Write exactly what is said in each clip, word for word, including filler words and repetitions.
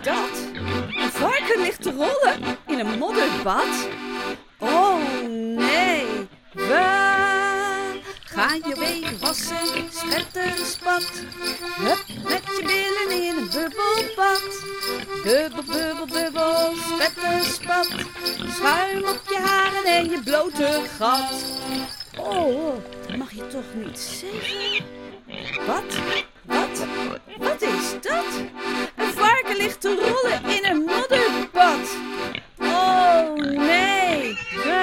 dat? Een varken ligt te rollen in een modderbad? Oh nee, we gaan je even wassen, spetterspat. Hup, met je billen in een bubbelbad. Bubbel, bubbel, bubbel, spetterspat. Schuim op je haren en je blote gat. Oh, dat mag je toch niet zeggen? Wat? Wat? Wat is dat? Een varken ligt te rollen in een modderbad. Oh nee,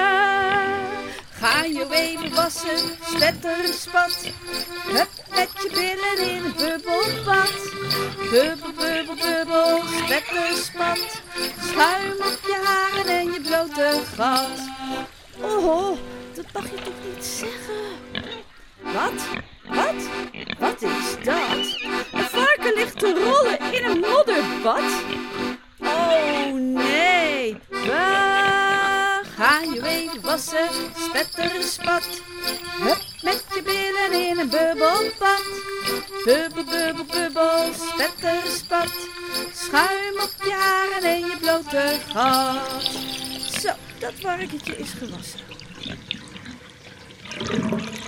ga je even wassen, spetterspat. Hup, met je billen in een bubbelbad. Bubbel, bubbel, bubbel, spetterspat. Schuim op je haren en je blote gat. Oh, dat mag je toch niet zeggen? Wat? Wat? Wat is dat? Een varken ligt te rollen in een modderbad? Oh nee, we gaan je even wassen, spetterspat. Hup, met je billen in een bubbelbad. Bubbel, bubbel, bubbel, spetterspat. Schuim op je haren en je blote gat. Zo, dat varkentje is gewassen.